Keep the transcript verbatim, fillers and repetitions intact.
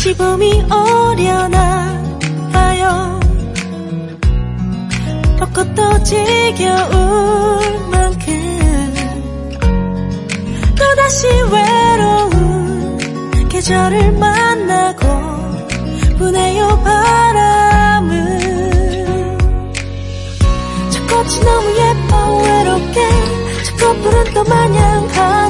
다시 봄이 오려나 봐요. 벚꽃도 지겨울 만큼 또다시 외로운 계절을 만나고 부네요 바람은. 저 꽃이 너무 예뻐 외롭게 저 꽃불은 또 마냥 가